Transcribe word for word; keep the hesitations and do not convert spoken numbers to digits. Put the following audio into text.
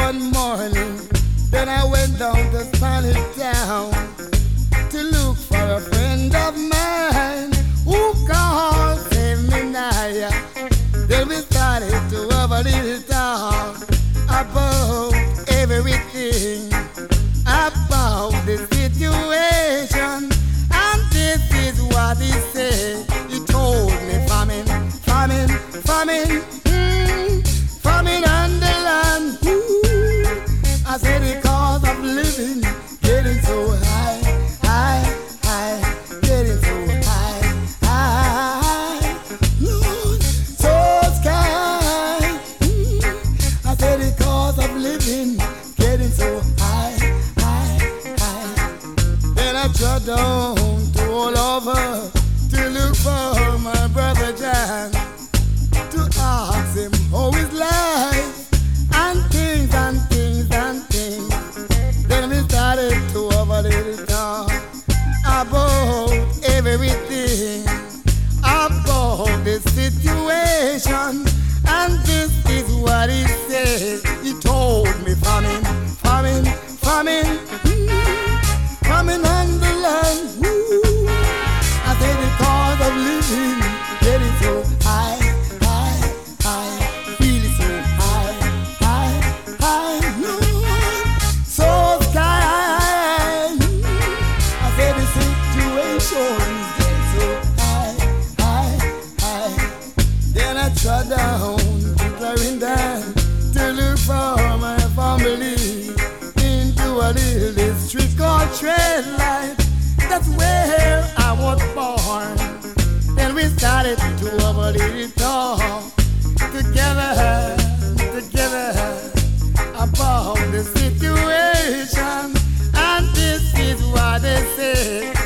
one morning, then I went down to Spanish Town to look for a friend of mine who called Save Me Now. Then we started to have a little talk about everything, about the situation, and this is what he said. He told me famine, famine, famine, mm, famine on the land. Ooh. I said the cost of living getting so high, high, high, getting so high, high, Lord, so sky. Mm. I said the cost of living getting so high, high, high. Then I trod down to all over to look for my brother John, to ask him how his life and things and things and things. Then we started to have a little talk about everything, about the situation, and this is what he said. He told me famine, famine, famine, mm, famine on the land. Ooh. I said the cost of living getting so high, high, high, feeling so high, high, high, Lord, so sky. I said the situation is getting so high, high, high. Then I trod down to Clarendon to look for my family into a little district called Treadlight. That's where I was born. Then we started to have a little talk together, together about the situation, and this is what they say.